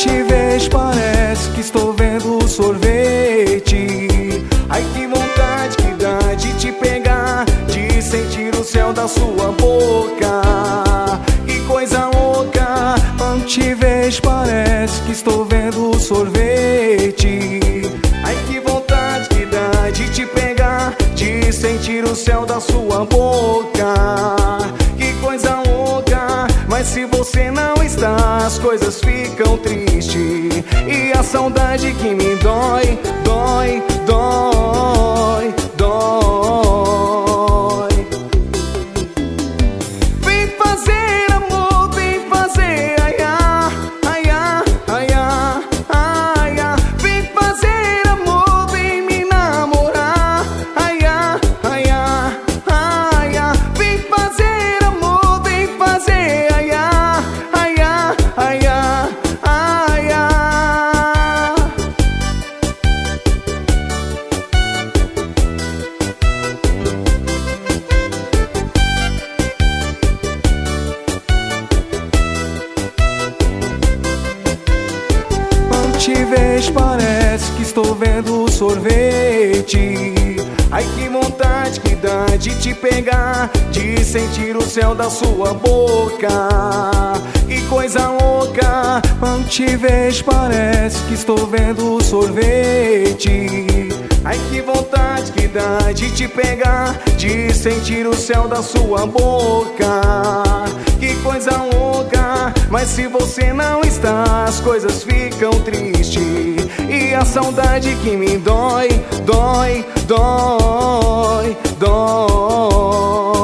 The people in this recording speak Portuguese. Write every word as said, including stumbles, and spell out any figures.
te vejo, parece que estou vendo sorvete. Ai, que vontade que dá de te pegar, de sentir o céu da sua boca. Que coisa louca, quando te vejo, parece que estou vendo sorvete. Ai, que vontade que dá de te pegar, de sentir o céu da sua boca. Que coisa louca, mas se você não está, as coisas ficam tristes. E a saudade que me dói, dói, dói, dói. Vem fazer amor, vem fazer aiá, aiá, aiá, aiá. Vem fazer amor, vem me namorar, aiá, aiá, aiá. Vem fazer amor, vem fazer aiá, aiá, aiá, aiá. Quando te vejo, parece que estou vendo sorvete. Ai, que vontade que dá de te pegar, de sentir o céu da sua boca. Que coisa louca, quando te vejo, parece que estou vendo sorvete. Ai, que vontade que dá de te pegar, de sentir o céu da sua boca. Que coisa louca, mas se você não está, as coisas ficam tristes. E a saudade que me dói, dói, dói, dói.